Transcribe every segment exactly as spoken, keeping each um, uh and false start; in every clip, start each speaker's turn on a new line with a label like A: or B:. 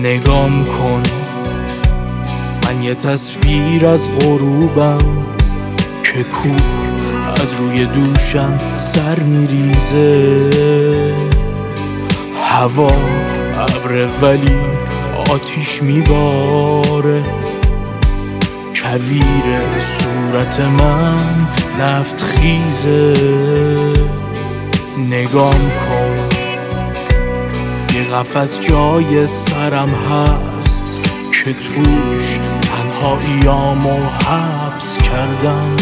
A: نگام کن، من یه تصویر از غروبم که کوه از روی دوشم سر میریزه. هوا ابره ولی آتیش میباره، کویر صورت من نفت خیزه. نگام کن، یه قفس جای سرم هست که توش تنهاییامو حبس کردم،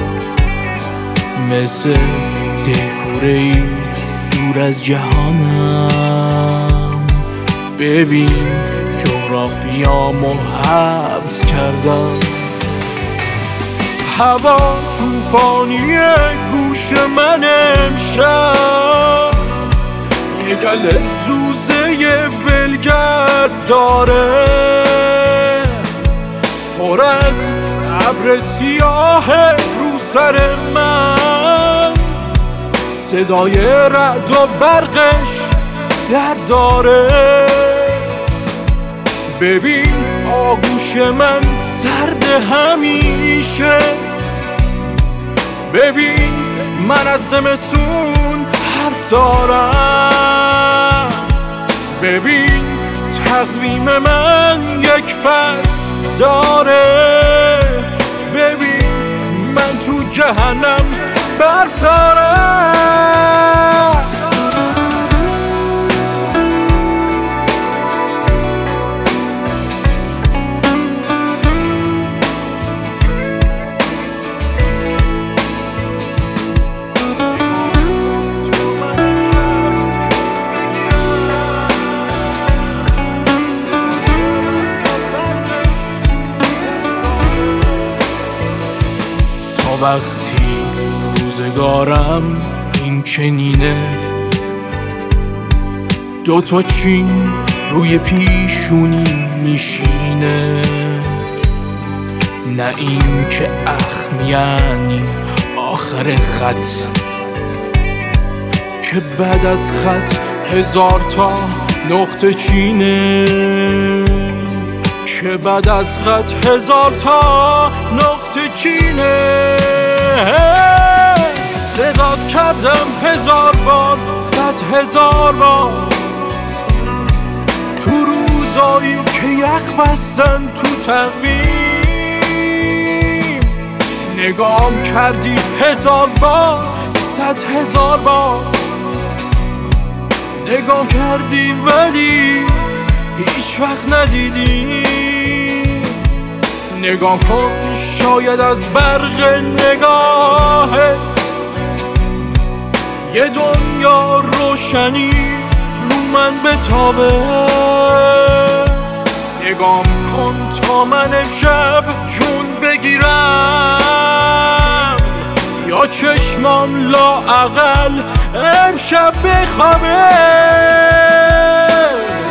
A: مثل دلکوره‌ای دور از جهانم. ببین جغرافیامو حبس کردم. هوا توفانیه گوش من امشب، یه گل زوزه ولگرد داره، پر از ابر سیاه رو سر من، صدای رعد و برقش درد داره. ببین آغوش من سرد همیشه، ببین من از زمستون حرف دارم، ببین تقویم من یک فصل داره، ببین من تو جهنم برف دارم. وقتی روزگارم این چنینه، دوتا چین روی پیشونی میشینه، نه این که اخم یعنی آخر خط، که بعد از خط هزار تا نقطه چینه، که بعد از خط هزار تا نقطه چینه. صدات کردم هزار بار، صد هزار بار، تو روزایی که یخ بستن تو تقویم. نگام کردی هزار بار، صد هزار بار، نگام کردی ولی هیچ وقت ندیدی. نگاه کن، شاید از برق نگاهت یه دنیا روشنی رو من بتابه. نگام کن تا من امشب جون بگیرم، یا چشمام لااقل امشب بخوابه.